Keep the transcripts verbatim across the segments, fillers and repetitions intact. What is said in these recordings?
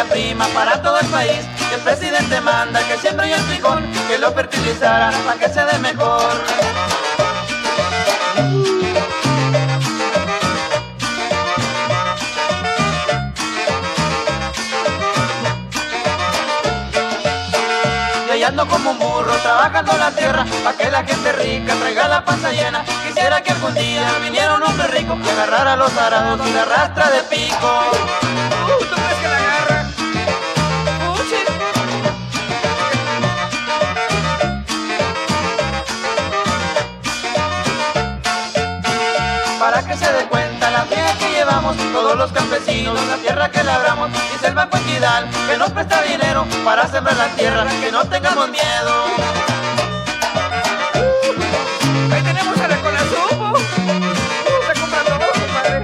materia prima para todo el país. Que el presidente manda que siempre hay el frijol, que lo fertilizara para que se dé mejor. Y ando como un burro trabajando la tierra pa' que la gente rica traiga la panza llena. Quisiera que algún día viniera un hombre rico que agarrara los arados y la arrastra de pico. Uh, ¿tú crees que la agarra? Puchi. Para que se dé cuenta la friega que llevamos todos los campesinos, la tierra que labramos. Dice el Banco Equidal que nos presta dinero para sembrar la tierra, que no tengamos miedo. Uh, ahí tenemos a la Conasupo. Uh, se compra todo, compadre.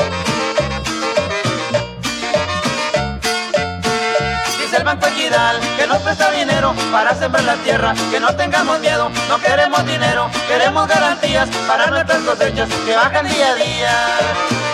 Dice el Banco Equidal que nos presta dinero para sembrar la tierra, que no tengamos miedo, no queremos dinero, queremos garantías para nuestras cosechas que bajan día a día.